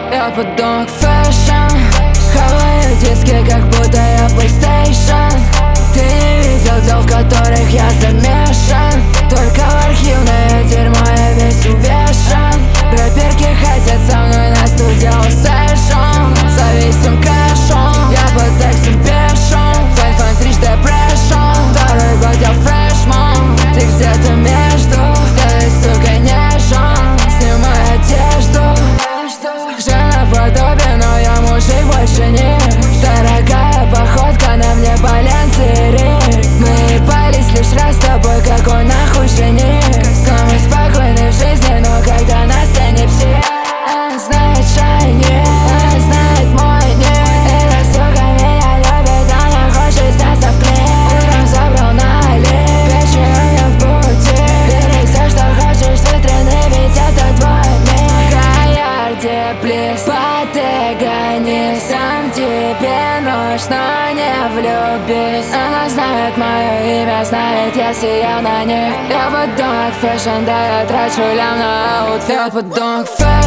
Я подонок фэшн, хаваю диски, как будто я PlayStation. Ты не видел дел, в которых я замешан. Только в архивное дерьмо я весь увешан. Рэперки хотят со мной на студио сэшн. Зависим кэшом, я под текстом пешим. Фэн-фэн, рич депрешн. Второй год я фрешман. Ты где-то между, здесь, сука, нежен. Снимай одежду. Жена подобие, но я мужик больше не. Дорогая походка, на мне Баленсиаги. Мы ебались лишь раз с тобой, какой нахуй жених. Самый спокойный в жизни, но когда на сцене псих. Она знает шайни, она знает мой ник. Эта сука меня любит, она хочет сняться в клип. Утром забрал на Али, вечером я в пути. Бери все, что хочешь с витрины, ведь это твой мир. Каярди, плиз, потегани, сам тебе ночь, но не влюбись. Она знает мое имя, знает, если я на них. Я подонок фэшн, да я трачу лям на аутфит. Я подонок фэшн.